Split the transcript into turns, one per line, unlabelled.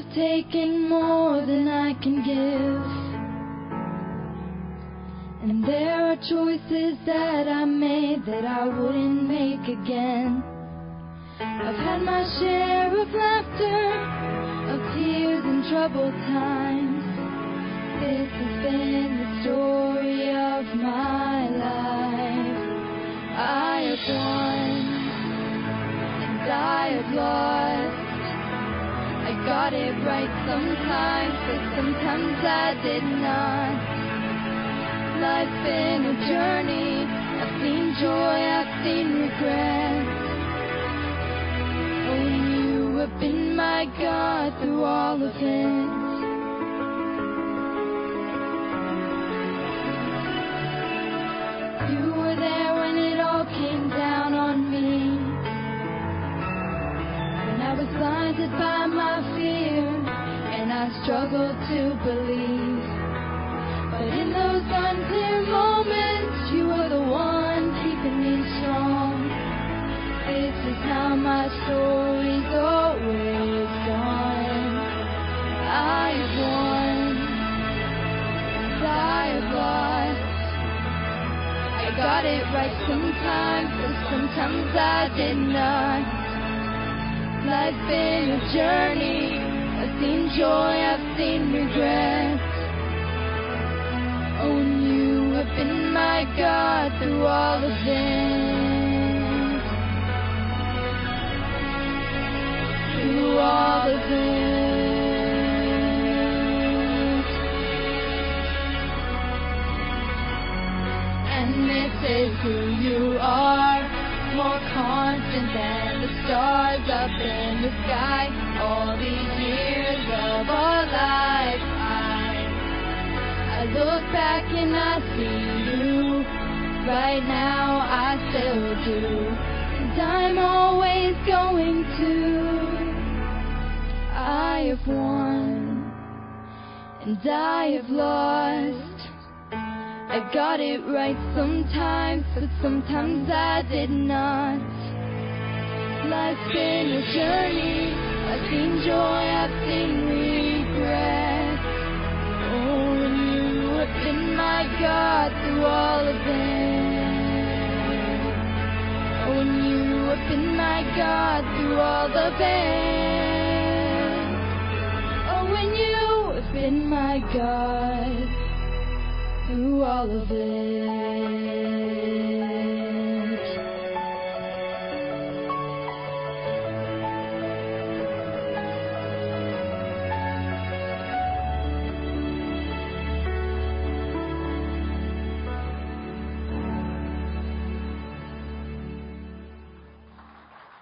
have taken more than I can give. And there are choices that I made that I wouldn't make again. I've had my share of laughter, of tears and troubled times. This has been the story of my life. I have won, and I have lost. I got it right sometimes, but sometimes I did not. Life's been a journey. I've seen joy, I've seen regret. Oh, you have been my God through all of it. You were there when it all came down on me, when I was blinded by my fear and I struggled to believe. But in those unclear moments, you were the one keeping me strong. This is how my story's always gone. I have won, and I have lost. I got it right sometimes, but sometimes I did not. Life's been a journey. I've seen joy, I've seen regret. Oh, and you have been my God through all of it. Through all of it. And this is who you are, more constant than the stars up in the sky. All these years of our life, I look back and I see you. Right now I still do, and I'm always going to. I have won, and I have lost. I got it right sometimes, but sometimes I did not. Life's been a journey. I've seen joy, I've seen regret. Oh, and you have been my God through all of it. Oh, and you have been my God through all of it. Oh, and you have been my God through all of it.